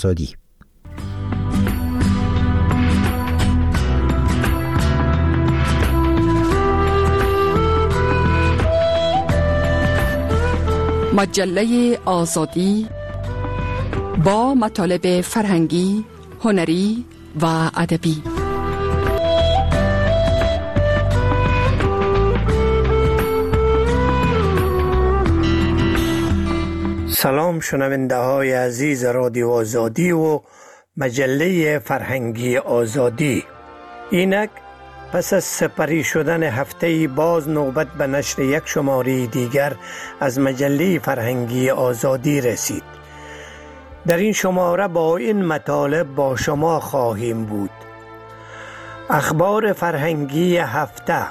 آزادی. مجله آزادی با مطالب فرهنگی، هنری و ادبی. سلام شنونده های عزیز رادیو آزادی و مجله فرهنگی آزادی. اینک پس از سپری شدن هفته باز نوبت به نشر یک شماره دیگر از مجله فرهنگی آزادی رسید. در این شماره با این مطالب با شما خواهیم بود: اخبار فرهنگی هفته،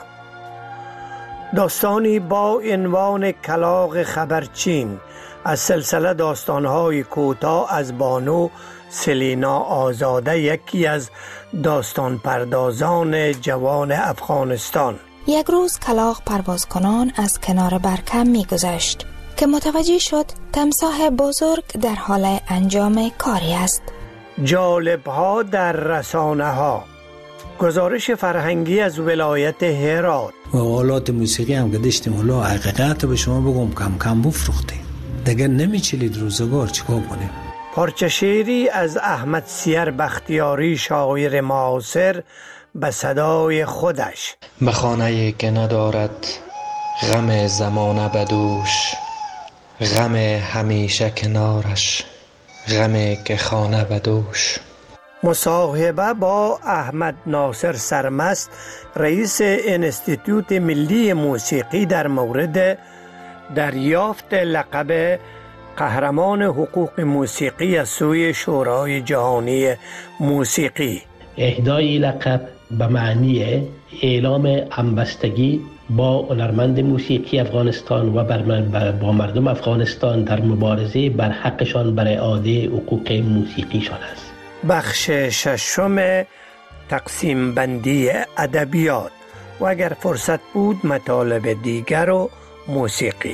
داستانی با عنوان کلاغ خبرچین از سلسله داستان‌های کوتاه از بانو سلینا آزاده، یکی از داستان پردازان جوان افغانستان. یک روز کلاغ پروازکنان از کنار برکم می گذشت که متوجه شد تمساح بزرگ در حال انجام کاری است. جالب‌ها در رسانه‌ها، گزارش فرهنگی از ولایت هرات و آلات موسیقی هم که داشتیم. حالا حقیقت به شما بگم کم کم بفروخته دیگه نمیچلید روزگار، چیکار کنیم؟ پارچه شعری از احمد سیر بختیاری، شاعر معاصر، به صدای خودش: به خانه‌ای که ندارد غم زمانه بدوش، غم همیشه کنارش، غمی که خانه بدوش. مصاحبه با احمد ناصر سرمست، رئیس انستیتوت ملی موسیقی، در مورد دریافت لقب قهرمان حقوق موسیقی از سوی شورای جهانی موسیقی. اهدای لقب به معنی اعلام همبستگی با هنرمند موسیقی افغانستان و با مردم افغانستان در مبارزه بر حقشان بر اعاده حقوق موسیقیشان است. بخش ششم، تقسیم بندی ادبیات و اگر فرصت بود مطالب دیگر و موسیقی.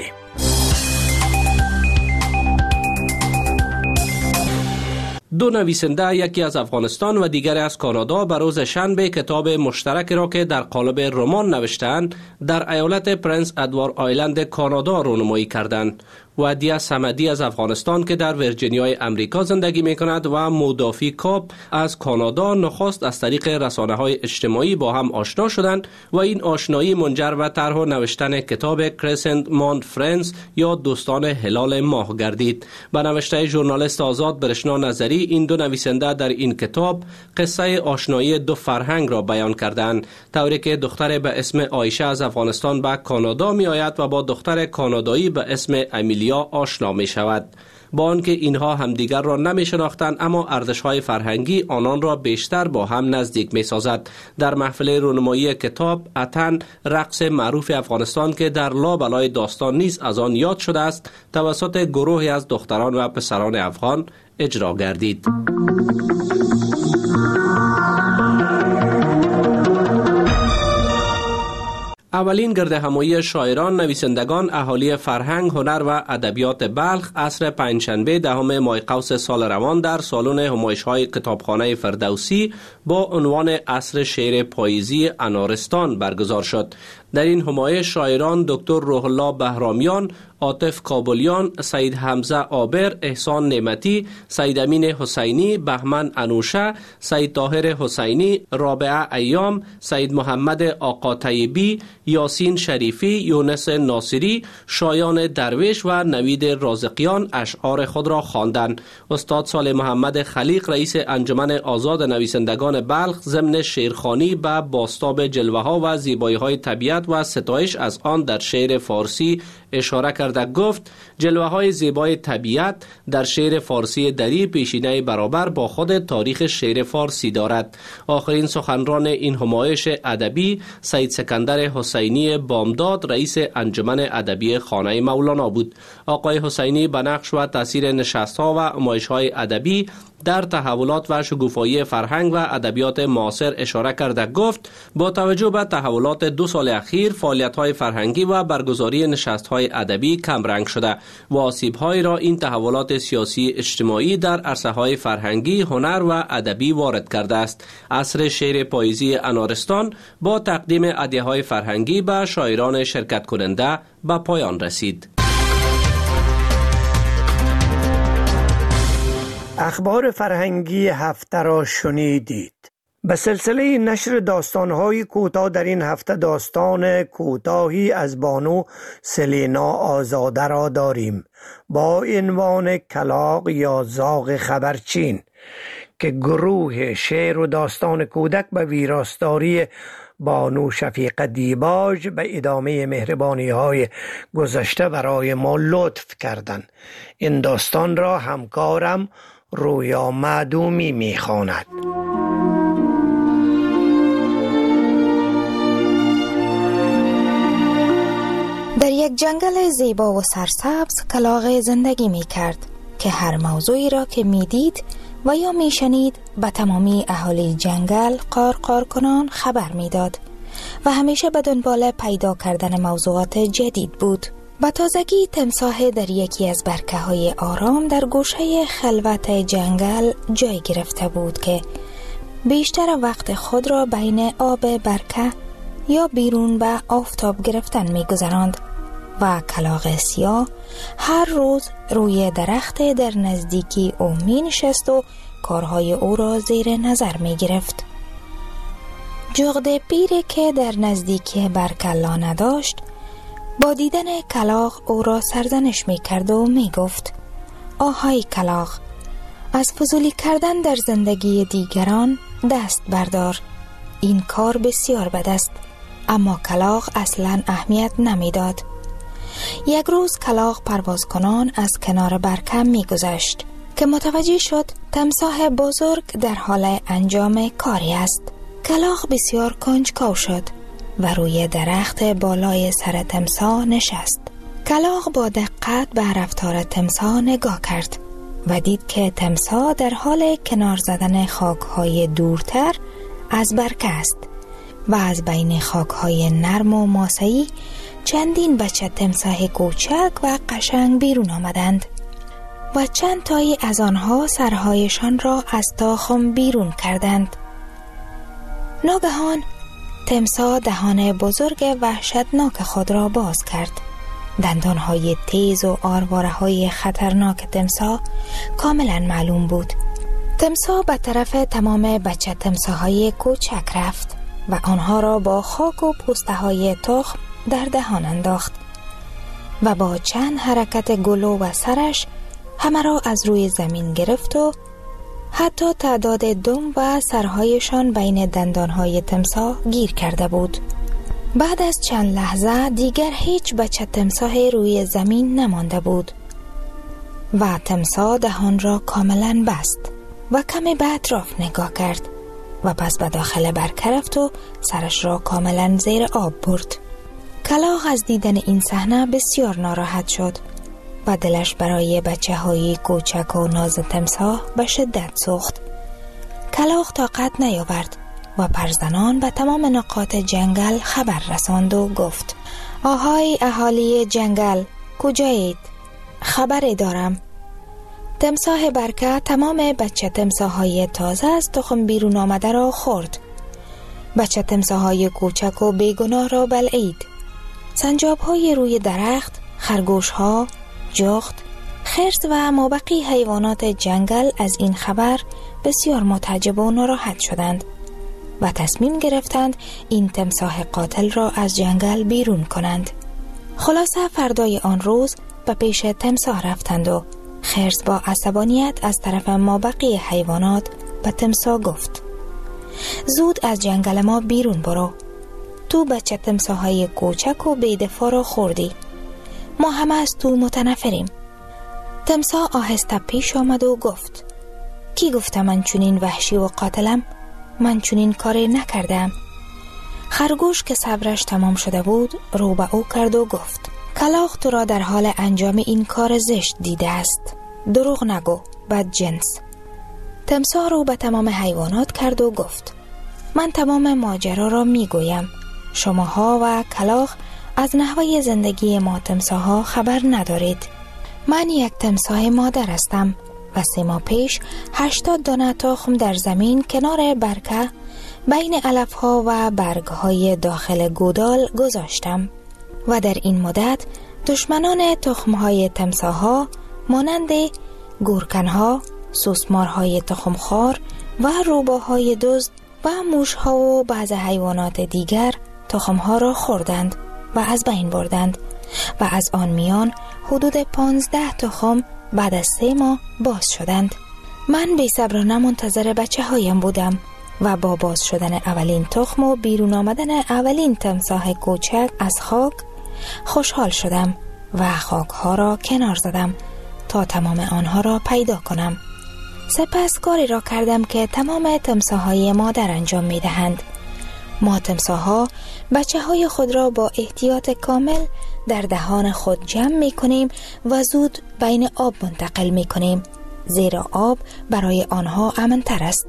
دو نویسنده، یکی از افغانستان و دیگری از کانادا، به روز شنبه کتاب مشترک را که در قالب رمان نوشتند در ایالت پرنس ادوارد آیلند کانادا رونمایی کردند. ودیع صمدی از افغانستان که در ویرجینیای امریکا زندگی می کند و مودافی کاپ از کانادا نخست از طریق رسانه‌های اجتماعی با هم آشنا شدند و این آشنایی منجر به طرح نوشتن کتاب کرسنت ماند فرندز یا دوستان هلال ماه گردید. به نوشته ژورنالیست آزاد برشنا نظری، این دو نویسنده در این کتاب قصه آشنایی دو فرهنگ را بیان کردند، طوری که دختر به اسم عایشه از افغانستان به کانادا می آید و با دختر کانادایی به اسم امیلیا آشنا می شود. با آنکه اینها همدیگر را نمی شناختند، اما ارزش‌های فرهنگی آنان را بیشتر با هم نزدیک می سازد. در محفل رونمایی کتاب اتن، رقص معروف افغانستان که در لابلای داستان نیز از آن یاد شده است، توسط گروهی از دختران و پسران افغان اجرا گردید. اولین گرد همایی شاعران، نویسندگان، اهالی فرهنگ، هنر و ادبیات بلخ عصر پنجشنبه 10 ماه قوس سال روان در سالن همایش‌های کتابخانه فردوسی با عنوان عصر شعر پاییزی انارستان برگزار شد. در این همایش شاعران دکتر روح الله بهرامیان، عاطف کابلیان، سید حمزه آبر، احسان نعمتی، سید امین حسینی، بهمن انوشه، سید طاهر حسینی، رابعه ایام، سید محمد آقا طیبی، یاسین شریفی، یونس ناصری، شایان درویش و نوید رازقیان اشعار خود را خواندند. استاد صالح محمد خلیق، رئیس انجمن آزاد نویسندگان بلخ، ضمن شعرخوانی به بازتاب جلوه‌ها و زیبایی‌های طبیعت و ستایش از آن در شعر فارسی اشاره کرده گفت: جلوه‌های زیبای طبیعت در شعر فارسی دری پیشینه برابر با خود تاریخ شعر فارسی دارد. آخرین سخنران این همایش ادبی سید سکندر حسینی بامداد، رئیس انجمن ادبی خانه مولانا بود. آقای حسینی به نقش و تاثیر نشست‌ها و همایش‌های ادبی در تحولات و شکوفایی فرهنگ و ادبیات معاصر اشاره کرده گفت: با توجه به تحولات 2 سال اخیر، فعالیت‌های فرهنگی و برگزاری نشست‌های های ادبی کم رنگ شده و آسیب های را این تحولات سیاسی اجتماعی در عرصه های فرهنگی، هنر و ادبی وارد کرده است. عصر شعر پاییزی انارستان با تقدیم هدیه های فرهنگی به شاعران شرکت کننده به پایان رسید. اخبار فرهنگی هفته را شنیدید. به سلسله نشر داستان‌های کوتاه در این هفته داستان کوتاهی از بانو سلینا آزاده را داریم با عنوان کلاغ یا زاغ خبرچین که گروه شعر و داستان کودک به ویراستاری بانو شفیقه دیباج به ادامه مهربانی‌های گذشته برای ما لطف کردند. این داستان را همکارم رویا معدومی می‌خواند. در یک جنگل زیبا و سرسبز کلاغ زندگی می کرد که هر موضوعی را که می دید و یا می شنید به تمامی اهالی جنگل قار کنان خبر می داد و همیشه به دنبال پیدا کردن موضوعات جدید بود. به تازگی تمساح در یکی از برکه های آرام در گوشه خلوت جنگل جای گرفته بود که بیشتر وقت خود را بین آب برکه یا بیرون به آفتاب گرفتن می گذراند و کلاغ سیاه هر روز روی درخت در نزدیکی او می نشست و کارهای او را زیر نظر می گرفت. جغد پیری که در نزدیکی برکه لانه داشت با دیدن کلاغ او را سرزنش می کرد و می گفت: آهای کلاغ، از فضولی کردن در زندگی دیگران دست بردار. این کار بسیار بد است. اما کلاغ اصلاً اهمیت نمی داد. یک روز کلاغ پرواز کنان از کنار برکه می گذشت که متوجه شد تمساح بزرگ در حال انجام کاری است. کلاغ بسیار کنجکاو شد و روی درخت بالای سر تمساح نشست. کلاغ با دقت به رفتار تمساح نگاه کرد و دید که تمساح در حال کنار زدن خاک‌های دورتر از برکه است و از بین خاک‌های نرم و ماسه‌ای چندین بچه تمساح کوچک و قشنگ بیرون آمدند و چند تایی از آنها سرهایشان را از تاخم بیرون کردند. ناگهان تمساح دهان بزرگ وحشتناک خود را باز کرد. دندانهای تیز و آرواره‌های خطرناک تمساح کاملا معلوم بود. تمساح به طرف تمام بچه تمساح‌های کوچک رفت و آنها را با خاک و پوسته‌های تخم در دهان انداخت و با چند حرکت گلو و سرش همه را از روی زمین گرفت و حتی تعداد دم و سرهایشان بین دندانهای تمساح گیر کرده بود. بعد از چند لحظه دیگر هیچ بچه تمساح روی زمین نمانده بود و تمساح دهان را کاملا بست و کمی به اطراف نگاه کرد و پس به داخل برکه رفت و سرش را کاملا زیر آب برد. کلاغ از دیدن این صحنه بسیار ناراحت شد و دلش برای بچه های کوچک و ناز تمساح به شدت سوخت. کلاغ طاقت نیاورد و پرزنان به تمام نقاط جنگل خبر رساند و گفت: آهای اهالی جنگل، کجایید؟ خبری دارم. تمساح برکه تمام بچه تمساح‌های تازه از تخم بیرون آمده را خورد. بچه تمساح‌های کوچک و بیگناه را بلعید. سنجاب‌های روی درخت، خرگوش‌ها، جغد، خرس و مابقی حیوانات جنگل از این خبر بسیار متعجب و ناراحت شدند و تصمیم گرفتند این تمساح قاتل را از جنگل بیرون کنند. خلاصه فردای آن روز به پیش تمساح رفتند و خرس با عصبانیت از طرف مابقی حیوانات به تمساح گفت: زود از جنگل ما بیرون برو. تو بچه تمساح‌های کوچک و بی‌دفاع را خوردی. ما همه از تو متنفریم. تمساح آهسته پیش آمد و گفت: کی گفته من چنین وحشی و قاتلم؟ من چنین کاری نکردم. خرگوش که صبرش تمام شده بود رو به او کرد و گفت: کلاغ تو را در حال انجام این کار زشت دیده است. دروغ نگو، بد جنس. تمساح رو به تمام حیوانات کرد و گفت: من تمام ماجرا را می گویم. شماها و کلاغ از نحوه زندگی ما تمساح‌ها خبر ندارید. من یک تمساح مادر هستم و 3 ماه پیش 80 دانه تخم در زمین کنار برکه بین علف‌ها و برگ‌های داخل گودال گذاشتم و در این مدت دشمنان تخم‌های تمساح‌ها مانند گورکن‌ها، سوسمارهای تخمخوار و روباهای دزد و موش‌ها و بعض حیوانات دیگر تخم‌ها را خوردند و از بین بردند و از آن میان حدود 15 تخم بعد از 3 ماه باز شدند. من بی‌صبرانه منتظر بچه‌هایم بودم و با باز شدن اولین تخم و بیرون آمدن اولین تمساح کوچک از خاک خوشحال شدم و خاک‌ها را کنار زدم تا تمام آنها را پیدا کنم. سپس کاری را کردم که تمام تمساح‌های مادر انجام می‌دهند. ما تمساح‌ها بچه‌های خود را با احتیاط کامل در دهان خود جمع می‌کنیم و زود بین آب منتقل می‌کنیم، زیرا آب برای آنها امن‌تر است.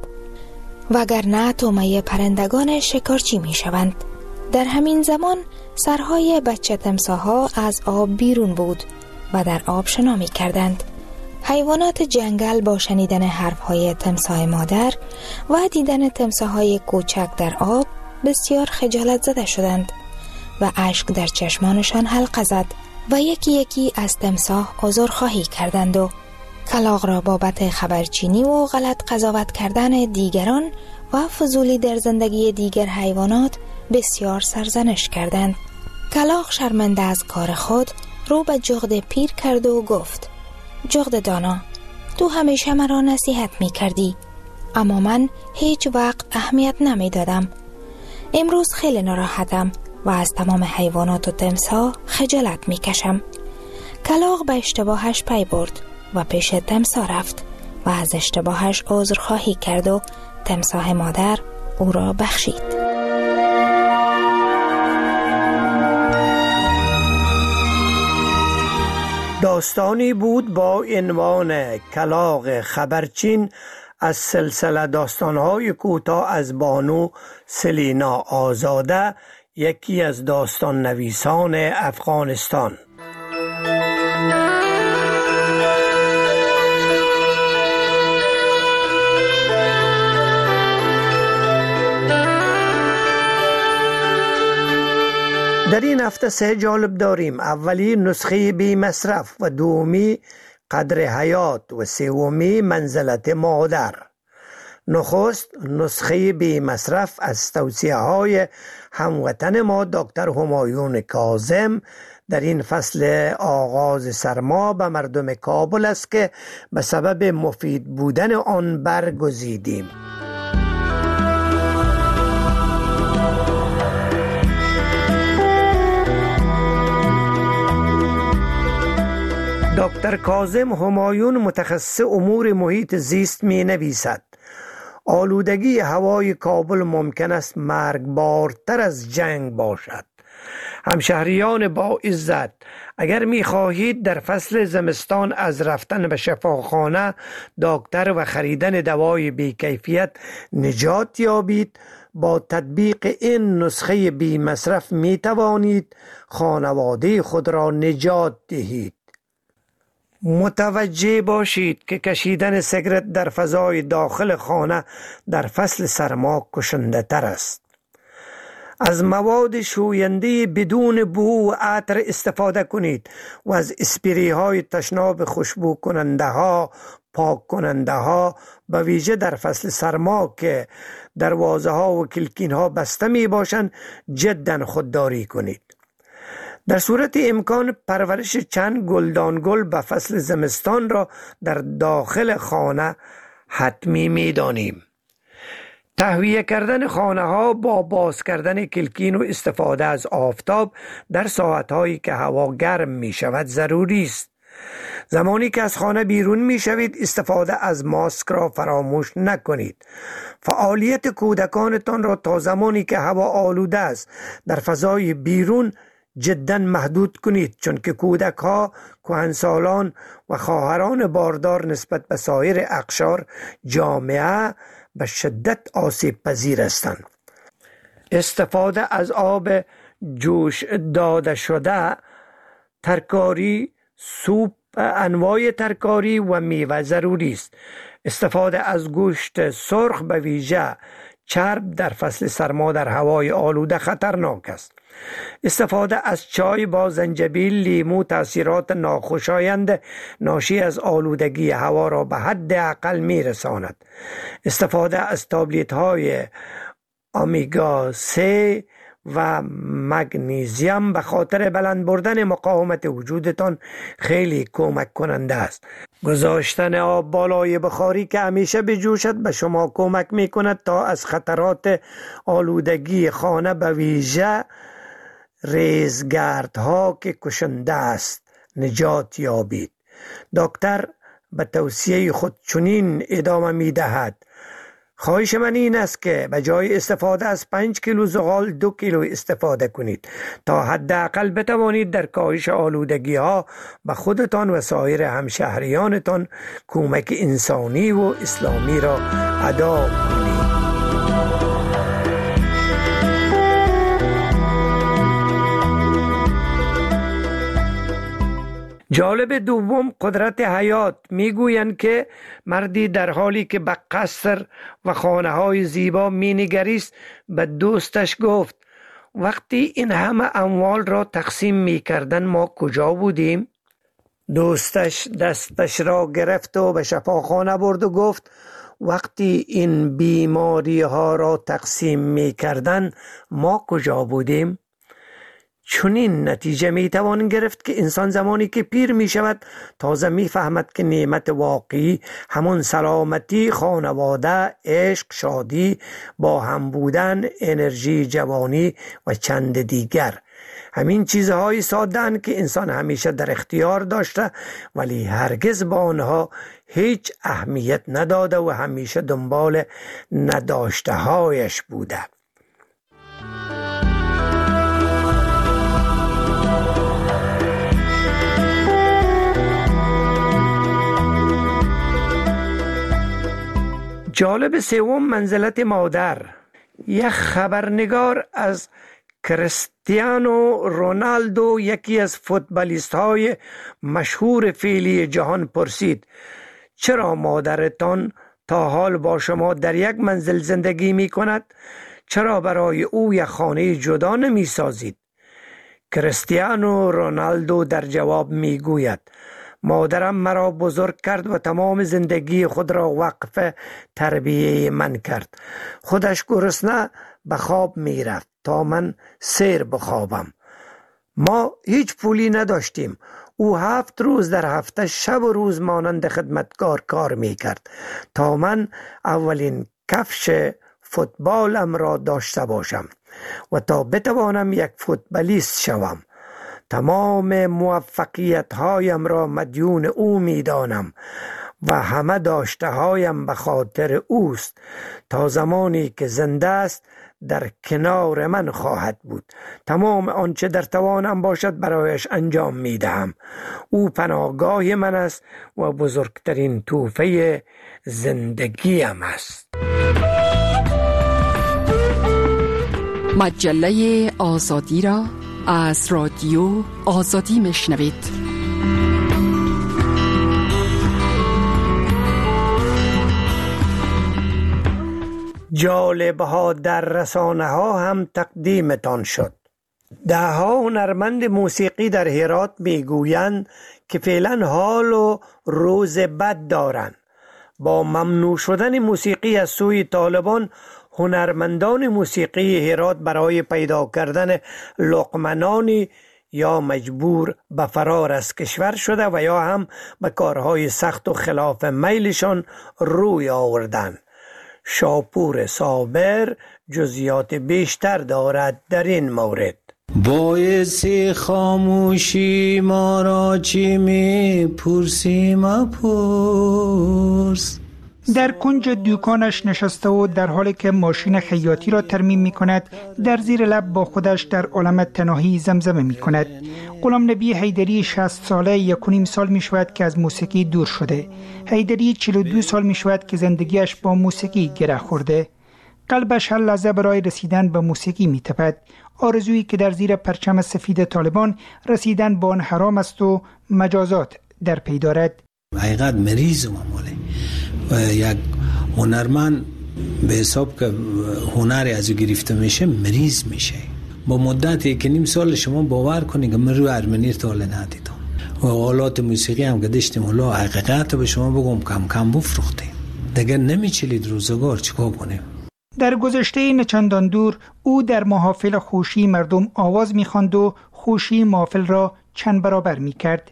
وگرنه طعمه پرندگان شکارچی می‌شوند. در همین زمان سرهای بچه تمساح‌ها از آب بیرون بود و در آب شنا می‌کردند. حیوانات جنگل با شنیدن حرف‌های تمساح مادر و دیدن تمساح‌های کوچک در آب بسیار خجالت زده شدند و اشک در چشمانشان حلقه زد و یکی یکی از تمساح عذرخواهی کردند و کلاغ را بابت خبرچینی و غلط قضاوت کردن دیگران و فضولی در زندگی دیگر حیوانات بسیار سرزنش کردند. کلاغ شرمنده از کار خود رو به جغد پیر کرد و گفت: جغد دانا، تو همیشه مرا نصیحت می کردی، اما من هیچ وقت اهمیت نمی دادم. امروز خیلی ناراحتم و از تمام حیوانات و تمساح خجالت می کشم. کلاغ به اشتباهش پی برد و پیش تمساح رفت و از اشتباهش عذرخواهی کرد و تمساح مادر او را بخشید. داستانی بود با عنوان کلاغ خبرچین از سلسله داستان‌های کوتاه از بانو سلینا آزاده، یکی از داستان نویسان افغانستان. در این هفته 3 جالب داریم. اولی نسخه بی مصرف و دومی قدر حیات و سومی منزلت مادر. نخست نسخه بی مصرف از توصیه های هموطن ما دکتر همایون کاظم در این فصل آغاز سرما به مردم کابل است که به سبب مفید بودن آن برگزیدیم. دکتر کاظم همایون متخصص امور محیط زیست می نویسد: آلودگی هوای کابل ممکن است مرگبارتر از جنگ باشد. همشهریان با عزت، اگر می خواهید در فصل زمستان از رفتن به شفاخانه، دکتر و خریدن دوای بی‌کیفیت نجات یابید، با تطبیق این نسخه بی مصرف می توانید خانواده خود را نجات دهید. متوجه باشید که کشیدن سیگرت در فضای داخل خانه در فصل سرما کشنده تر است. از مواد شوینده بدون بو و عطر استفاده کنید و از اسپری های تشناب خوشبو کننده ها، پاک کننده ها، به ویژه در فصل سرما که دروازه ها و کلکین ها بسته می باشند جدا خودداری کنید. در صورت امکان پرورش چند گلدانگل به فصل زمستان را در داخل خانه حتمی می دانیم. تهویه کردن خانه ها با باز کردن کلکین و استفاده از آفتاب در ساعت هایی که هوا گرم می شود ضروری است. زمانی که از خانه بیرون می شوید استفاده از ماسک را فراموش نکنید. فعالیت کودکانتان را تا زمانی که هوا آلوده است در فضای بیرون جدا محدود کنید، چون که کودک ها، کهنسالان و خواهران باردار نسبت به سایر اقشار جامعه به شدت آسیب پذیر هستند. استفاده از آب جوش داده شده، ترکاری، سوپ، انواع ترکاری و میوه ضروری است. استفاده از گوشت سرخ به ویژه چرب در فصل سرما در هوای آلوده خطرناک است. استفاده از چای با زنجبیل، لیمو تاثیرات ناخوشایند ناشی از آلودگی هوا را به حد اقل می رساند. استفاده از تابلت های اومگا 3 و مگنیزیم به خاطر بلند بردن مقاومت وجودتان خیلی کمک کننده است. گذاشتن آب بالای بخاری که همیشه بجوشد به شما کمک می کند تا از خطرات آلودگی خانه به ویژه ریزگردها که کشنده است نجات یابید. دکتر به توصیه خود چنین ادامه می دهد: خواهش من این است که به جای استفاده از 5 کیلو زغال 2 کیلو استفاده کنید تا حداقل بتوانید در کاهش آلودگی ها به خودتان و سایر همشهریانتان کمک انسانی و اسلامی را ادا کنید. جالب دوم، قدرت حیات. میگویند که مردی در حالی که به قصر و خانه های زیبا می نگریست به دوستش گفت: وقتی این همه اموال را تقسیم می کردن ما کجا بودیم؟ دوستش دستش را گرفت و به شفاخانه برد و گفت: وقتی این بیماری ها را تقسیم می کردن ما کجا بودیم؟ چنین نتیجه می توان گرفت که انسان زمانی که پیر می شود تازه می فهمد که نعمت واقعی همون سلامتی، خانواده، عشق، شادی، با هم بودن، انرژی جوانی و چند دیگر. همین چیزهای ساده‌اند که انسان همیشه در اختیار داشته ولی هرگز با آنها هیچ اهمیت نداده و همیشه دنبال نداشته هایش بوده. جالب سوم، منزلت مادر. یک خبرنگار از کریستیانو رونالدو، یکی از فوتبالیست های مشهور فعلی جهان، پرسید: چرا مادرتان تا حال با شما در یک منزل زندگی می کند؟ چرا برای او یک خانه جدا نمی سازید؟ کریستیانو رونالدو در جواب می گوید: مادرم مرا بزرگ کرد و تمام زندگی خود را وقف تربیه من کرد. خودش گرسنه به خواب می رفت تا من سیر بخوابم. ما هیچ پولی نداشتیم. او 7 روز در هفته شب و روز مانند خدمتکار کار می کرد تا من اولین کفش فوتبالم را داشته باشم و تا بتوانم یک فوتبالیست شوم. تمام موفقیت هایم را مدیون او می دانم و همه داشته هایم به خاطر اوست. تا زمانی که زنده است در کنار من خواهد بود. تمام آنچه در توانم باشد برایش انجام می دهم. او پناهگاه من است و بزرگترین تحفه زندگیم است. مجله آزادی را از رادیو آزادی میشنوید. جالبها در رسانه ها هم تقدیمتان شد. دهها هنرمند موسیقی در هرات میگویند که فعلا حال و روز بد دارند. با ممنوع شدن موسیقی از سوی طالبان، هنرمندان موسیقی هرات برای پیدا کردن لقمه‌نانی یا مجبور به فرار از کشور شده و یا هم به کارهای سخت و خلاف میلشان روی آوردند. شاپور صابر جزئیات بیشتر دارد در این مورد. باعث خاموشی ما را چی می پرسی مپرس. در کنج دوکانش نشسته و در حالی که ماشین خیاطی را ترمیم می کند، در زیر لب با خودش در عالم تنهایی زمزمه می کند. غلام نبی حیدری 60 ساله 1.5 سال می شود که از موسیقی دور شده. حیدری 42 سال می شود که زندگیش با موسیقی گره خورده. قلبش هر لحظه برای رسیدن به موسیقی می‌تپد. آرزویی که در زیر پرچم سفید طالبان رسیدن به آن حرام است و مجازات در پی دارد. حقیقت مریض معموله و یک هنرمند به حساب که هنری از او گرفته میشه مریض میشه. با مدت 1.5 سال شما باور کنید که من روی ارمنی تاله ندیدم و آلات موسیقی هم که داشتیم حالا حقیقت به شما بگم کم کم بفروختیم دیگه نمیچلید روزگار چیکار کنیم. در گذشته نه چندان دور او در محافل خوشی مردم آواز می‌خواند و خوشی محافل را چند برابر می‌کرد.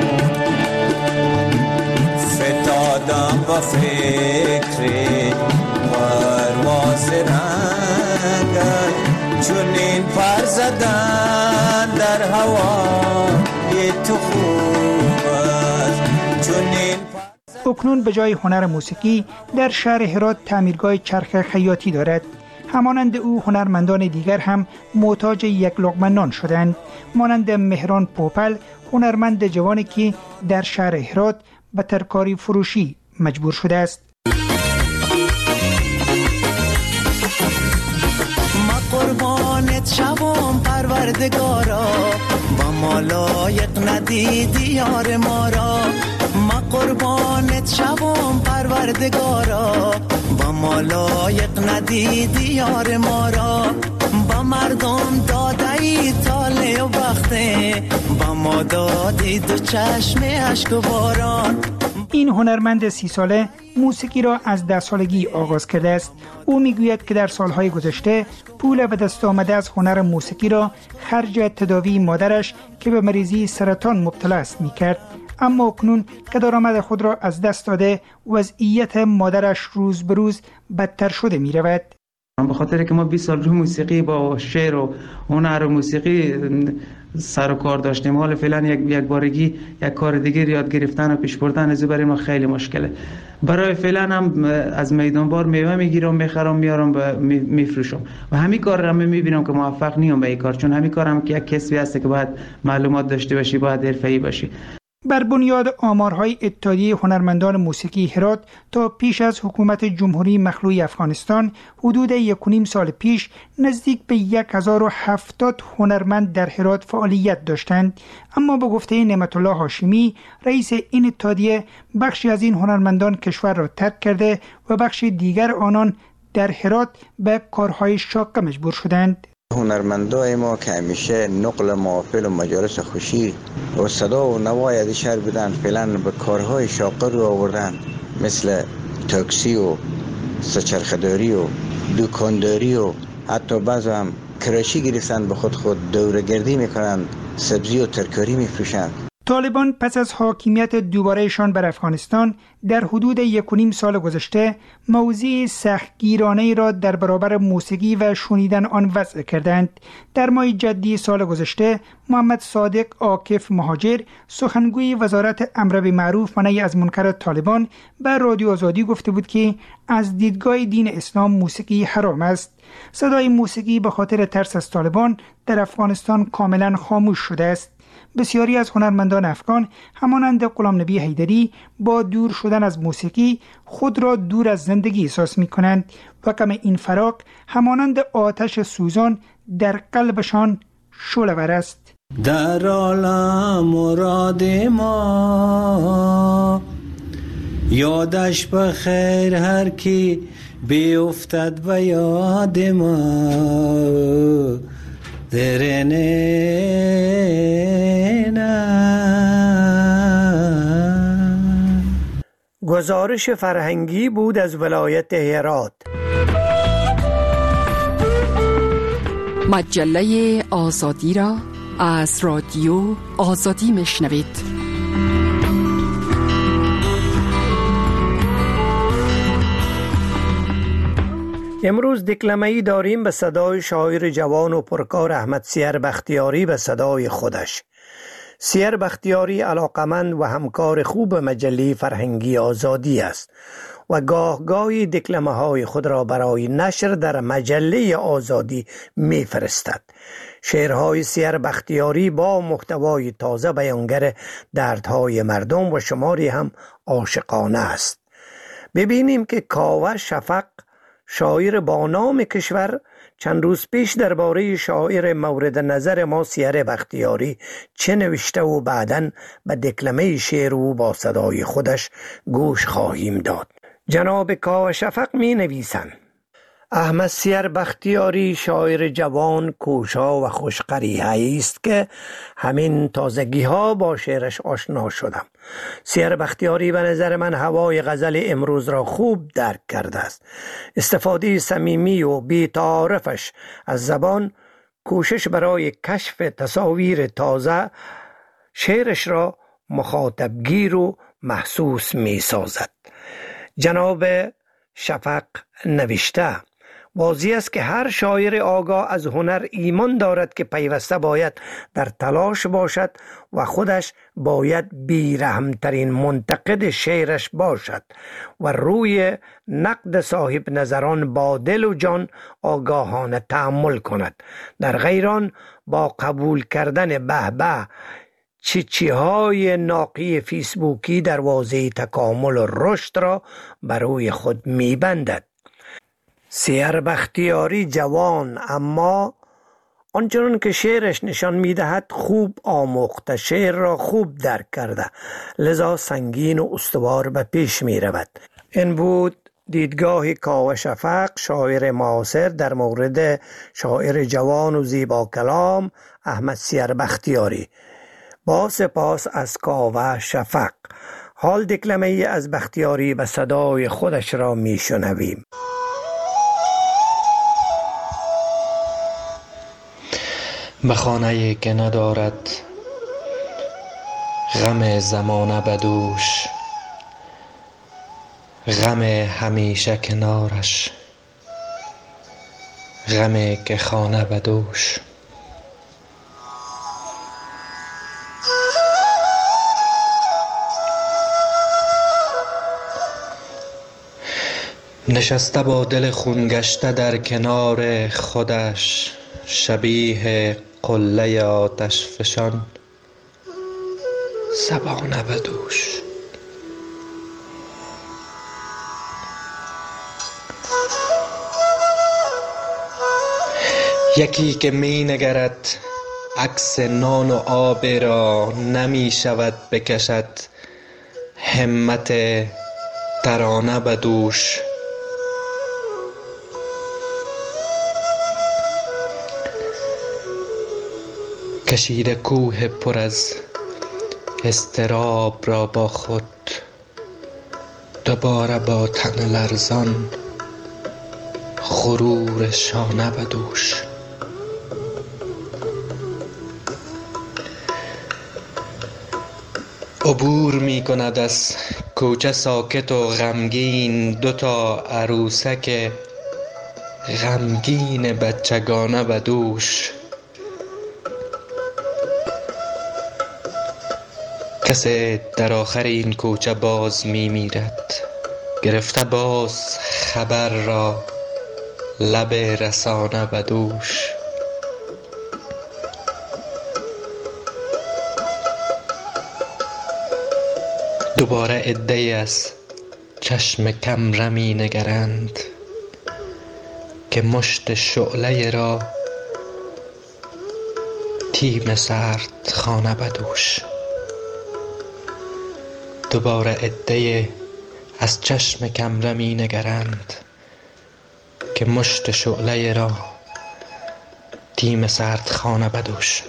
فتادم با فکر پرواز رنگای چونین پر زدن در هوا تو خوب است چونین. اکنون به جای هنر موسیقی در شهر هرات تعمیرگاه چرخ خیاطی دارد. همانند او هنرمندان دیگر هم محتاج یک لقمه نان شدند، مانند مهران پوپل، هنرمند جوانی که در شهر هرات به ترکاری فروشی مجبور شده است. ما قربانت شوم پروردگارا با ما لایق ندیدی یار ما را. ما قربانت شوم پروردگارا با ما لایق ندیدی یار ما را. با مردم دادی تاله و بخته با ما دادی دو چشم اشک و باران. این هنرمند 30 ساله موسیقی را از 10 سالگی آغاز کرده است. او میگوید که در سالهای گذشته پول به دست آمده از هنر موسیقی را خرج تداوی مادرش که به مریضی سرطان مبتلا است میکرد، اما اکنون که درآمد خود را از دست داده وضعیت مادرش روز به روز بدتر شده می رود. به خاطر که ما 20 سال رو موسیقی با شعر و هنر و موسیقی سر و کار داشتیم، حالا فعلا یک بارگی یک کار دیگر یاد گرفتن و پیش بردن از برای ما خیلی مشکله. برای فعلا هم از میدان بار میوه میگیرم، میخرم، میارم و میفروشم و همین کار رو میبینم که موفق نیم به این کار، چون همین کار هم که یک کسبی هست که باید معلومات داشته باشی، باید حرفه‌ای باشی. بر بنیاد آمارهای اتحادیه هنرمندان موسیقی هرات تا پیش از حکومت جمهوری مخلوع افغانستان حدود 1.5 سال پیش نزدیک به 1070 هنرمند در هرات فعالیت داشتند، اما به گفته نعمت الله هاشمی رئیس این اتحادیه بخشی از این هنرمندان کشور را ترک کرده و بخش دیگر آنان در هرات به کارهای شاق مجبور شدند. هنرمندای ما که همیشه نقل محافل و مجالس خوشی و صدا و نوای از شهر بودن فعلا به کارهای شاقه رو آوردن، مثل تاکسی و سچرخداری و دکانداری و حتی بعض هم کراشی گرفتن، به خود دوره‌گردی میکنن، سبزی و ترکاری میفروشن. طالبان پس از حاکمیت دوبارهشان بر افغانستان در حدود 1.5 سال گذشته موضوع سختگیرانه‌ای را در برابر موسیقی و شنیدن آن وضع کردند. در ماه جدی سال گذشته محمد صادق عاکف مهاجر، سخنگوی وزارت امر بالمعروف و نهی از منکر طالبان، به رادیو آزادی گفته بود که از دیدگاه دین اسلام موسیقی حرام است. صدای موسیقی به خاطر ترس از طالبان در افغانستان کاملا خاموش شده است. بسیاری از هنرمندان افغان همانند غلام نبی حیدری با دور شدن از موسیقی خود را دور از زندگی احساس می کنند و غم این فراق همانند آتش سوزان در قلبشان شعله‌ور است. در عالم مراد ما یادش بخیر هر کی بیفتد و یاد ما گزارش فرهنگی بود از ولایت هرات. مجله آزادی را از رادیو آزادی میشنوید. امروز دکلمه‌ای داریم به صدای شاعر جوان و پرکار احمد سیر بختیاری به صدای خودش. سیر بختیاری علاقمند و همکار خوب مجله فرهنگی آزادی است و گاهی دکلمه‌های خود را برای نشر در مجله آزادی می‌فرستد. شعرهای سیر بختیاری با محتوای تازه بیانگر دردهای مردم و شماری هم عاشقانه است. ببینیم که کاوه شفق شاعر با نام کشور، چند روز پیش درباره شاعر مورد نظر ما سیر بختیاری چه نوشته و بعداً به دکلمه شعر او با صدای خودش گوش خواهیم داد. جناب کاوه شفق می نویسند: احمد سیر بختیاری شاعر جوان، کوشا و خوشقریحه‌ای است که همین تازگی ها با شعرش آشنا شدم. سیر بختیاری به نظر من هوای غزل امروز را خوب درک کرده است. استفاده صمیمی و بی‌تعارفش از زبان، کوشش برای کشف تصاویر تازه، شعرش را مخاطبگیر و محسوس می سازد. جناب شفق نوشته: واضح است که هر شاعر آگاه از هنر ایمان دارد که پیوسته باید در تلاش باشد و خودش باید بی‌رحم‌ترین منتقد شعرش باشد و روی نقد صاحب نظران با دل و جان آگاهانه تأمل کند. در غیر آن با قبول کردن به چیچی‌های ناقی فیسبوکی دروازه تکامل و رشد را بروی خود می‌بندد. سیر بختیاری جوان، اما آنچنان که شعرش نشان می‌دهد خوب آموخته، شعر را خوب درک کرده، لذا سنگین و استوار به پیش می‌رود. این بود دیدگاه کاوه شفق، شاعر معاصر، در مورد شاعر جوان و زیبا کلام احمد سیر بختیاری. با سپاس از کاوه شفق. حال دکلمه ای از بختیاری به صدای خودش را میشنویم. به خانه‌ای که ندارد غم زمانه بدوش، غم همیشه کنارش، غمی که خانه بدوش. نشسته با دل خون گشته در کنار خودش، شبیه قله آتش فشان، زبانه بدوش. یکی که می نگرد عکس نان و آب را، نمی شود بکشد همت ترانه بدوش. کشیده کوه پر از اضطراب را با خود، دوباره با تن لرزان غرور شانه بدوش. عبور می کند از کوچه ساکت و غمگین، دوتا عروسک غمگین بچگانه بدوش. کسی در آخر این کوچه باز می میرد، گرفته باز خبر را لب رسانه بدوش. دوباره عده‌ای از چشم کمره می نگرند که مشت شعله را تیم سرد خانه بدوش. دوباره عده‌ای از چشم کمره می نگرند که مشت شعله را تیم سرد خانه بدوش.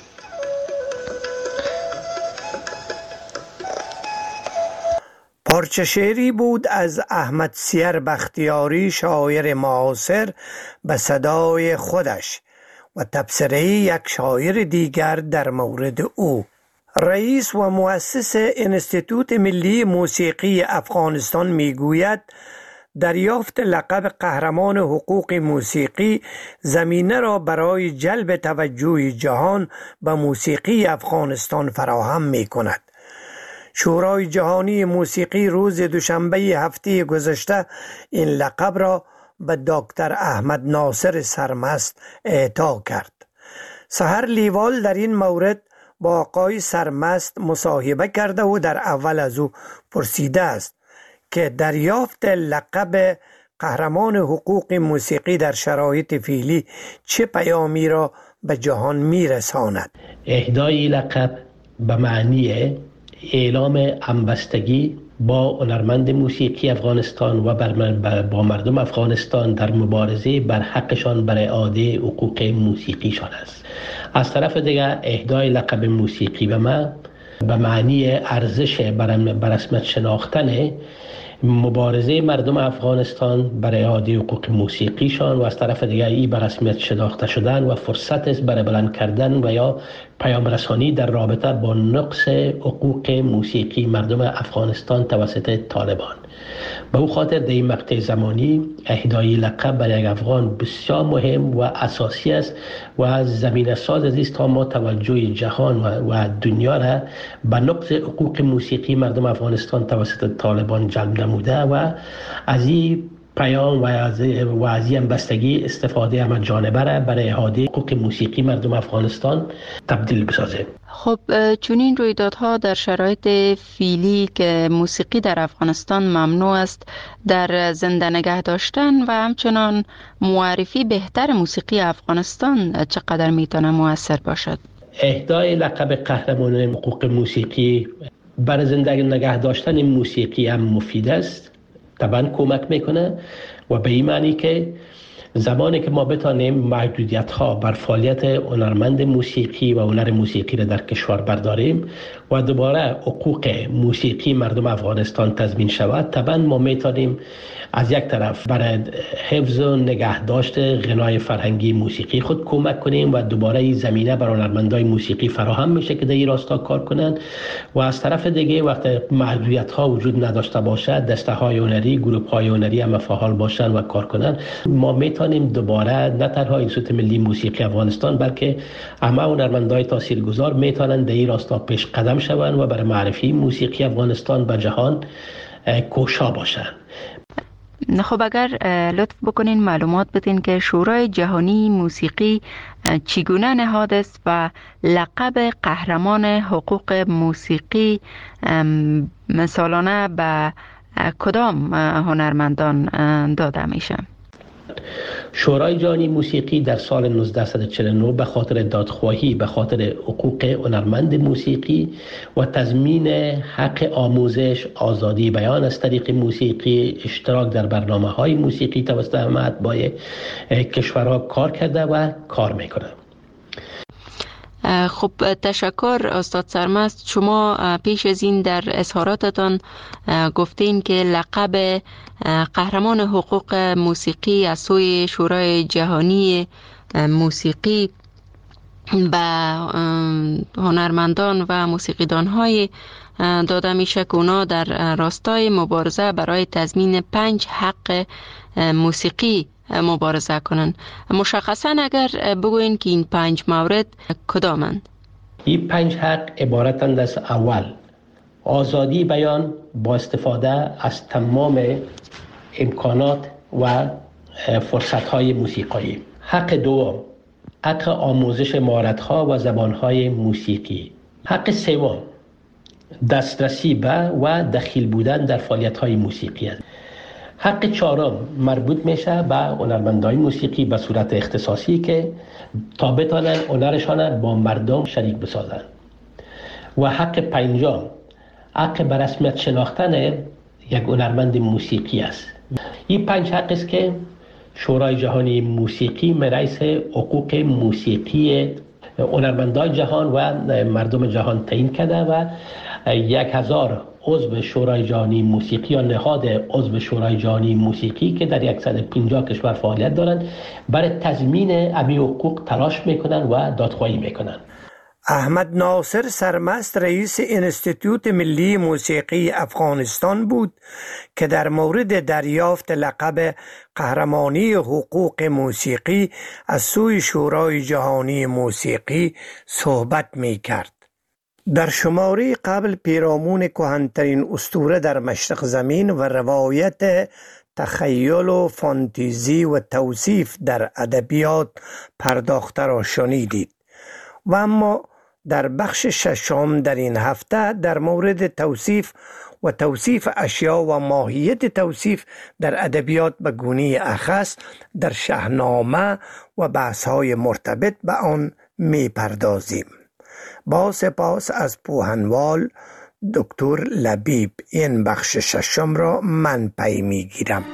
پارچه شعری بود از احمد سیر بختیاری، شاعر معاصر، به صدای خودش و تبصره یک شاعر دیگر در مورد او. رئیس و مؤسس انستیتوت ملی موسیقی افغانستان میگوید دریافت لقب قهرمان حقوق موسیقی زمینه را برای جلب توجه جهان به موسیقی افغانستان فراهم می کند. شورای جهانی موسیقی روز دوشنبه هفته گذشته این لقب را به دکتر احمد ناصر سرمست اعطا کرد. سحر لیوال در این مورد با آقای سرمست مصاحبه کرده و در اول از او پرسیده است که دریافت لقب قهرمان حقوق موسیقی در شرایط فعلی چه پیامی را به جهان میرساند؟ اهدای لقب به معنی اعلام همبستگی با هنرمند موسیقی افغانستان و با مردم افغانستان در مبارزه بر حقشان بر اعاده حقوق موسیقیشان است. از طرف دیگر اهدای لقب موسیقی به من به معنی ارزش بر رسمیت شناختن مبارزه مردم افغانستان برای اعاده حقوق موسیقیشان و از طرف دیگر ای بر رسمیت شناخته شدن و فرصت است برای بلند کردن و یا پیام رسانی در رابطه با نقص حقوق موسیقی مردم افغانستان توسط طالبان. به او خاطر در این مقطع زمانی اهدای لقب برای یک افغان بسیار مهم و اساسی است و زمینه ساز است تا ما توجه جهان و دنیا را به نقص حقوق موسیقی مردم افغانستان توسط طالبان جلب نموده و از این پیام و از این بستگی استفاده همه جانبه را برای اعاده حقوق موسیقی مردم افغانستان تبدیل بسازه. خب چون این رویدادها در شرایط فعلی که موسیقی در افغانستان ممنوع است در زنده نگه داشتن و همچنان معرفی بهتر موسیقی افغانستان چقدر میتونه مؤثر باشد؟ اهدای لقب قهرمان حقوق موسیقی برای زنده نگه داشتن موسیقی هم مفید است، طبعا کمک میکنه و به این معنی که زمانی که ما بتانیم محدودیت ها بر فعالیت هنرمند موسیقی و هنر موسیقی را در کشور برداریم و دوباره حقوق موسیقی مردم افغانستان تضمین شود، طبعا ما میتونیم از یک طرف برای حفظ و نگهداشت غنای فرهنگی موسیقی خود کمک کنیم و دوباره این زمینه بر هنرمندای موسیقی فراهم میشه که در این راستا کار کنند و از طرف دیگه وقتی محدودیت ها وجود نداشته باشد دسته های هنری، گروه های هنری هم فعال باشن و کار کنن، ما میتونیم دوباره نه تنها اینستیتوت ملی موسیقی افغانستان بلکه همه هنرمندای تاثیرگذار میتونن در این راستا پیش قدم شوند و برای معرفی موسیقی افغانستان به جهان کوشا باشند. خب اگر لطف بکنین معلومات بدین که شورای جهانی موسیقی چگونه نهاد است و لقب قهرمان حقوق موسیقی سالانه به کدام هنرمندان داده میشه؟ شورای جهانی موسیقی در سال 1949 به خاطر دادخواهی به خاطر حقوق هنرمند موسیقی و تضمین حق آموزش، آزادی بیان از طریق موسیقی، اشتراک در برنامه‌های موسیقی توسط همه اتباع کشورها کار کرده و کار میکنه. خب تشکر استاد سرمست. شما پیش از این در اظهاراتتان گفتین که لقب قهرمان حقوق موسیقی از سوی شورای جهانی موسیقی به هنرمندان و موسیقیدان‌های داده میشه که اونا در راستای مبارزه برای تضمین 5 حق موسیقی مبارزه کنن. مشخصا اگر بگوین که این 5 مورد کدامند؟ این 5 حق عبارتند از: اول، آزادی بیان با استفاده از تمام امکانات و فرصت‌های موسیقایی. حق دوم، حق آموزش مهارت‌ها و زبان‌های موسیقی. حق سوم، دسترسی به و دخیل بودن در فعالیت‌های موسیقی است. حق چهارم مربوط میشه به هنرمندای موسیقی به صورت اختصاصی که تا بتانن هنرشان با مردم شریک بسازن. و حق پنجم، حق به رسمیت شناختن یک هنرمند موسیقی است. این 5 حق است که شورای جهانی موسیقی رئیس حقوق موسیقی هنرمندان جهان و مردم جهان تعیین کرده و 1000 عضو شورای جهانی موسیقی یا نهاد عضو شورای جهانی موسیقی که در 150 کشور فعالیت دارند برای تضمین همین حقوق تلاش میکنن و دادخواهی میکنن. احمد ناصر سرمست رئیس انستیتوت ملی موسیقی افغانستان بود که در مورد دریافت لقب قهرمانی حقوق موسیقی از سوی شورای جهانی موسیقی صحبت می کرد. در شماره قبل پیرامون کهن‌ترین اسطوره در مشرق زمین و روایت تخیل و فانتزی و توصیف در ادبیات پرداخته را شنیدید و اما در بخش ششم در این هفته در مورد توصیف و توصیف اشیا و ماهیت توصیف در ادبیات به گونه اخص در شاهنامه و بحث‌های مرتبط به آن می‌پردازیم. با سپاس از پوهنوال دکتر لبیب، این بخش ششم را من پی می‌گیرم.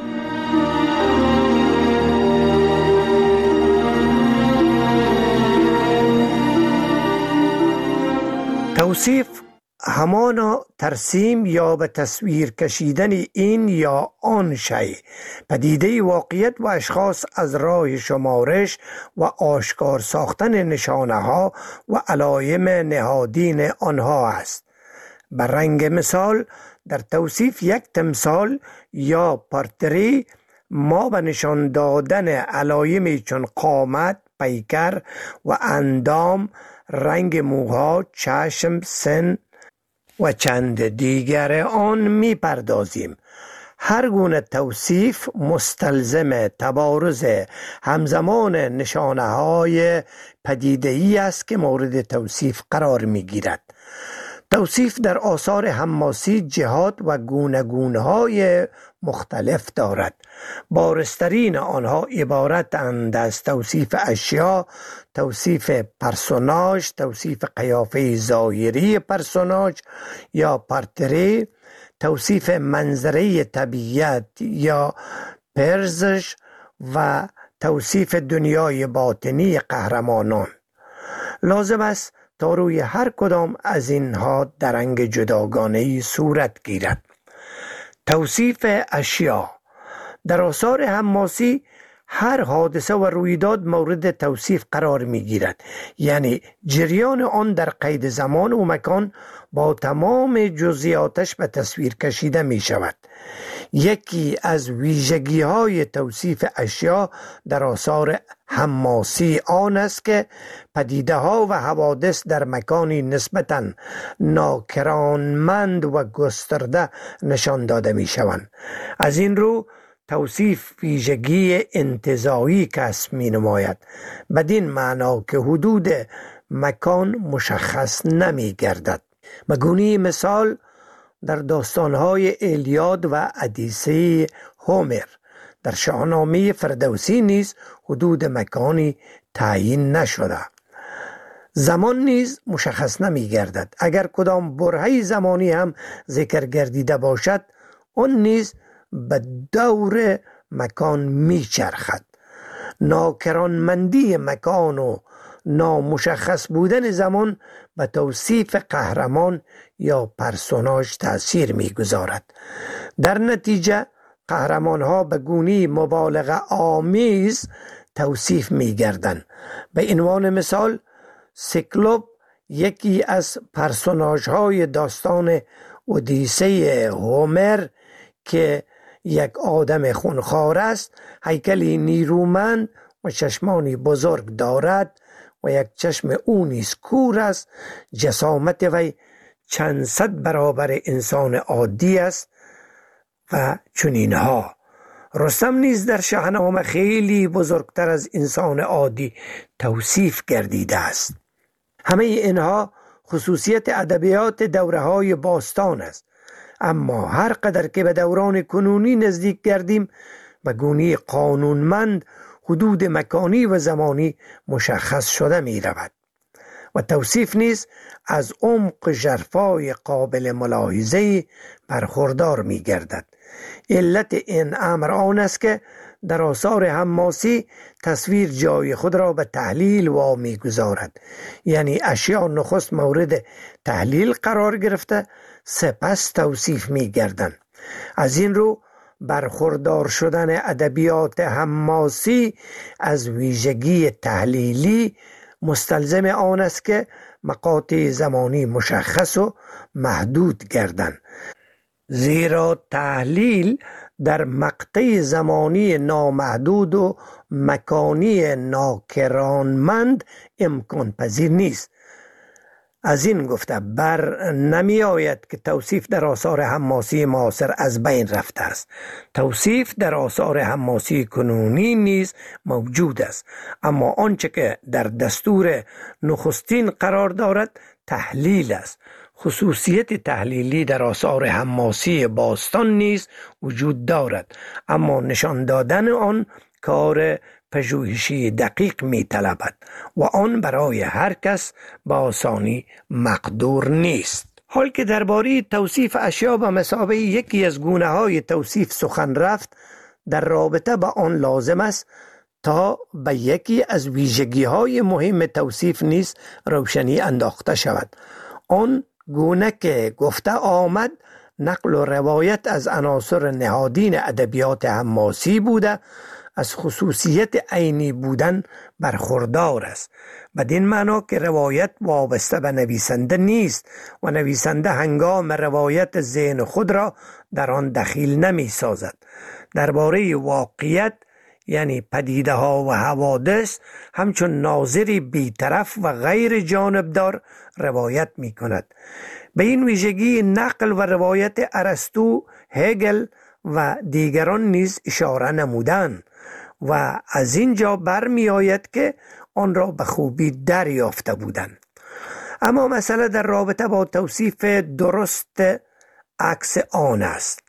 توصیف همانا ترسیم یا به تصویر کشیدن این یا آن شی، پدیده واقعیت و اشخاص از راه شمارش و آشکار ساختن نشانه ها و علائم نهادین آنها است. بر رنگ مثال در توصیف یک تمثال یا پارتری ما به نشان دادن علایمی چون قامت، پیکر و اندام، رنگ موها، چشم، سن و چند دیگر آن می پردازیم. هر گونه توصیف مستلزم تبارز همزمان نشانه های پدیده‌ای است که مورد توصیف قرار می گیرد. توصیف در آثار حماسی جهات و گونه‌های مختلف دارد. بارزترین آنها عبارتند از توصیف اشیا، توصیف پرسوناژ، توصیف قیافه ظاهری پرسوناژ یا پارتری، توصیف منظره طبیعت یا پرزش و توصیف دنیای باطنی قهرمانان. لازم است تا روی هر کدام از اینها درنگ جداگانه‌ای صورت گیرد. توصیف اشیا در آثار حماسی هر حادثه و رویداد مورد توصیف قرار می گیرد، یعنی جریان آن در قید زمان و مکان با تمام جزئیاتش به تصویر کشیده می شود. یکی از ویژگی های توصیف اشیا در آثار حماسی آن است که پدیده ها و حوادث در مکانی نسبتاً ناکرانمند و گسترده نشان داده می شوند. از این رو توصیف ویژگی انتزاعی کسب می نماید، بدین معنا که حدود مکان مشخص نمی گردد. به گونه مثال در داستانهای ایلیاد و ادیسه هومر، در شاهنامه فردوسی نیز حدود مکانی تعیین نشده. زمان نیز مشخص نمی گردد. اگر کدام برهه زمانی هم ذکر گردیده باشد، آن نیز به دور مکان می چرخد. ناکرانمندی مکان و نامشخص بودن زمان به توصیف قهرمان یا پرسوناژ تأثیر می گذارد. در نتیجه قهرمان ها به گونی مبالغه آمیز توصیف می گردند. به عنوان مثال سیکلوپ یکی از پرسوناژ های داستان اودیسه هومر که یک آدم خونخوار است، هیکلی نیرومند و چشمانی بزرگ دارد و یک چشم او نیز کور است. جسامت وی چند صد برابر انسان عادی است و چنینها. رستم نیز در شاهنامه خیلی بزرگتر از انسان عادی توصیف گردیده است. همه اینها خصوصیت ادبیات دوره‌های باستان است، اما هر قدر که به دوران کنونی نزدیک گردیم به گونه قانونمند حدود مکانی و زمانی مشخص شده می رود و توصیف نیز از عمق ژرفای قابل ملاحظه برخوردار می گردد. علت این امر آن است که در آثار حماسی تصویر جای خود را به تحلیل وامی گذارد، یعنی اشیا نخست مورد تحلیل قرار گرفته سپس توصیف می گردند. از این رو برخوردار شدن ادبیات حماسی از ویژگی تحلیلی مستلزم آن است که مقاطع زمانی مشخص و محدود گردند، زیرا تحلیل در مقطع زمانی نامحدود و مکانی ناکرانمند امکان پذیر نیست. از این گفته بر نمی آید که توصیف در آثار حماسی معاصر از بین رفته است. توصیف در آثار حماسی کنونی نیز موجود است، اما آنچه که در دستور نخستین قرار دارد تحلیل است، خصوصیت تحلیلی در آثار حماسی باستان نیز وجود دارد، اما نشان دادن آن کار پژوهشی دقیق می طلبد و آن برای هر کس به آسانی مقدور نیست. حال که درباره توصیف اشیا به مثابه یکی از گونه‌های توصیف سخن رفت، در رابطه با آن لازم است تا به یکی از ویژگی‌های مهم توصیف نیز روشنی انداخته شود. آن گونه که گفته آمد نقل و روایت از عناصر نهادین ادبیات حماسی بوده از خصوصیت عینی بودن برخوردار است، بدین معنا که روایت وابسته به نویسنده نیست و نویسنده هنگام روایت ذهن خود را در آن دخیل نمی سازد. درباره واقعیت یعنی پدیده ها و حوادث همچون ناظری بیطرف و غیر جانبدار روایت می کند. به این ویژگی نقل و روایت ارسطو، هگل و دیگران نیز اشاره نمودند و از اینجا برمی آید که آن را به خوبی دریافته بودند. اما مسئله در رابطه با توصیف درست عکس آن است،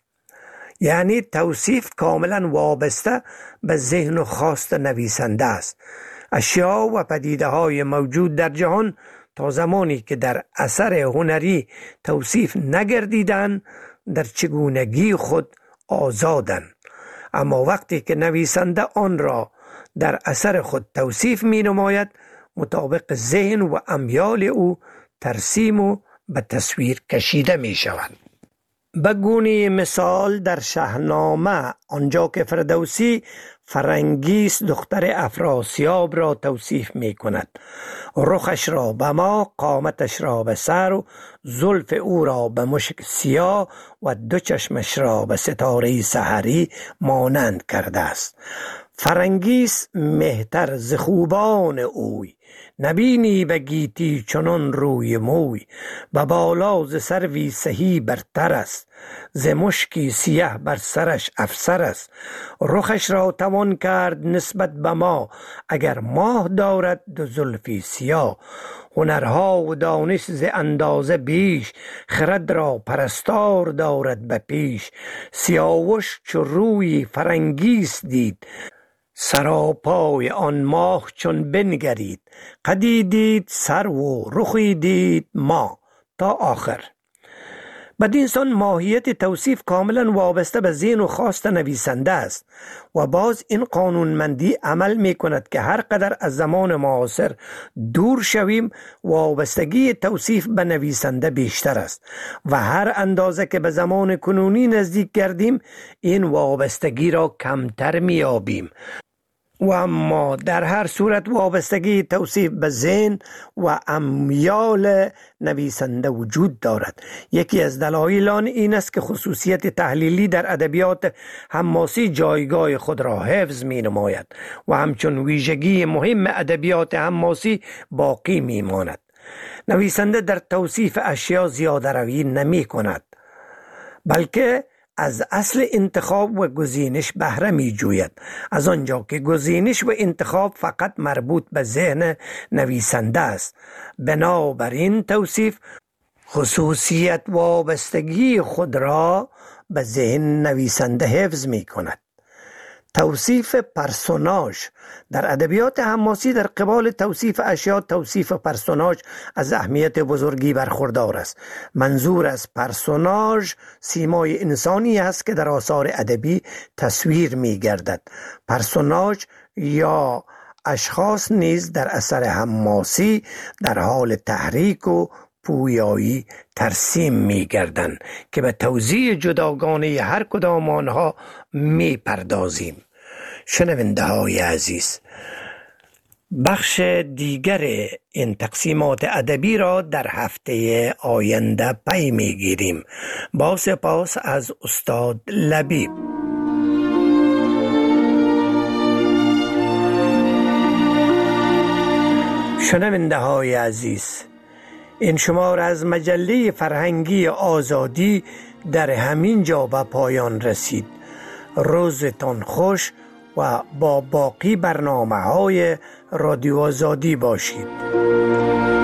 یعنی توصیف کاملا وابسته به ذهن و خواست نویسنده است. اشیا و پدیده های موجود در جهان تا زمانی که در اثر هنری توصیف نگردیدند در چگونگی خود آزادند، اما وقتی که نویسنده آن را در اثر خود توصیف می نماید مطابق ذهن و امیال او ترسیم و به تصویر کشیده می شود. به گونه مثال در شاهنامه آنجا که فردوسی فرنگیس دختر افراسیاب را توصیف می کند، رخش را به ما، قامتش را به سر و زلف او را به مشک سیاه و دو چشمش را به ستاره سحری مانند کرده است. فرنگیس مهتر ز خوبان اوی، نبینی به گیتی چنان روی موی. به بالا ز سروی سهی برتر است، ز مشکی سیه بر سرش افسر است. رخش را توان کرد نسبت به ما، اگر ماه دارد دو زلفی سیاه. هنرها و دانش ز اندازه بیش، خرد را پرستار دارد به پیش. سیاوش چو روی فرنگیس دید، سراپای آن ماه چون بنگرید. قدی دید سر و رخی دید ما، تا آخر. بدین سان ماهیت توصیف کاملا وابسته به ذهن و خواست نویسنده است و باز این قانونمندی عمل می کند که هر قدر از زمان معاصر دور شویم وابستگی توصیف به نویسنده بیشتر است و هر اندازه که به زمان کنونی نزدیک گردیم این وابستگی را کمتر می یابیم. و اما در هر صورت وابستگی توصیف به ذهن و امیال نویسنده وجود دارد. یکی از دلایل آن این است که خصوصیت تحلیلی در ادبیات حماسی جایگاه خود را حفظ می نماید و همچون ویژگی مهم ادبیات حماسی باقی می ماند. نویسنده در توصیف اشیا زیاده روی نمی کند، بلکه از اصل انتخاب و گزینش بهره می جوید، از آنجا که گزینش و انتخاب فقط مربوط به ذهن نویسنده است. بنابراین توصیف خصوصیت وابستگی خود را به ذهن نویسنده حفظ می کند. توصیف پرسوناژ در ادبیات حماسی در قبال توصیف اشیا، توصیف پرسوناژ از اهمیت بزرگی برخوردار است. منظور از پرسوناژ سیمای انسانی است که در آثار ادبی تصویر می گردد. پرسوناژ یا اشخاص نیز در اثر حماسی در حال تحریک و پویایی ترسیم می گردند که به توزیع جداگانه هر کدام آنها می پردازیم. شنونده های عزیز، بخش دیگر این تقسیمات ادبی را در هفته آینده پی می گیریم. با سپاس از استاد لبیب. شنونده های عزیز، این شمار از مجله فرهنگی آزادی در همین جا به پایان رسید. روزتان خوش و با باقی برنامه‌های رادیو آزادی باشید.